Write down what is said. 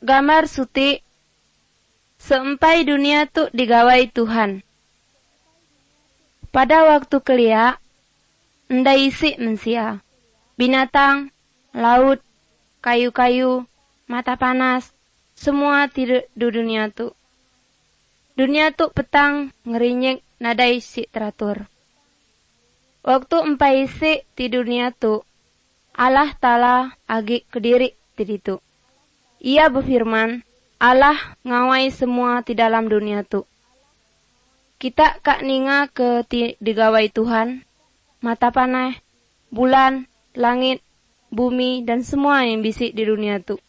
gambar suti seempai dunia tu digawai Tuhan. Pada waktu kelia, ndai isi mensia, binatang, laut, kayu-kayu, mata panas, semua tidur di dunia tu. Dunia tu petang ngerinyek nadai si teratur. Waktu empai isi di dunia tu, Allah Ta'ala agi kediri tiditu. Ia berfirman, Allah ngawai semua di dalam dunia tu. Kita kak ninga ke digawai Tuhan, mata panah, bulan, langit, bumi, dan semua yang bisik di dunia tu.